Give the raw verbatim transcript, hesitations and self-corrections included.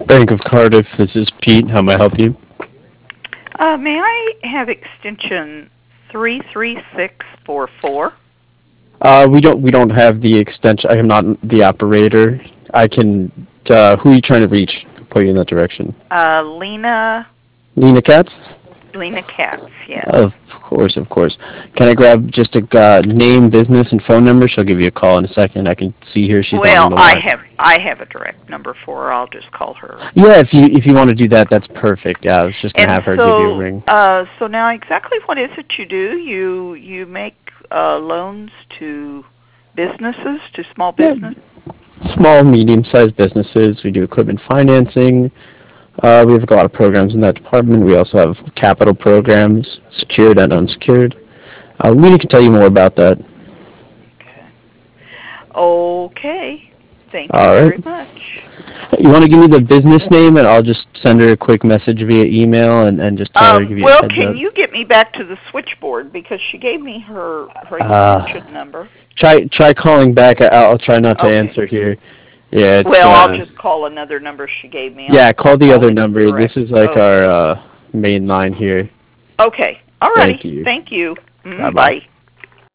Bank of Cardiff, this is Pete. How may I help you? Uh, may I have extension three three six four four? Uh, we don't we don't have the extension. I am not the operator. I can. Uh, who are you trying to reach? Put you in that direction. Uh, Lena, Lena Katz. Lena Katz, yes. Of course, of course. Can I grab just a uh, name, business, and phone number? She'll give you a call in a second. I can see here she's on Well, the I line. have I have a direct number for her. I'll just call her. Yeah, if you if you want to do that, that's perfect. Yeah, I was just gonna And have her give you a so, ring. uh, so now exactly what is it you do? You you make uh, loans to businesses, to small business? Yeah. Small, medium-sized businesses. We do equipment financing. Uh, we have a lot of programs in that department. We also have capital programs, secured and unsecured. Uh, Lena can tell you more about that. Okay. Okay. Thank you All very right. much. You want to give me the business name, and I'll just send her a quick message via email, and, and just tell her to Um, give you a well, heads can up. you get me back to the switchboard because she gave me her her Uh, extension number. try try calling back. I- I'll try not to Okay. answer here. Yeah, it's Well, I'll uh, just call another number she gave me. I'll yeah. I'll Call the call other it number. This direct. is like our Okay. uh, main line here. Okay. All Thank righty. you. Thank you. Bye Mm, bye. bye.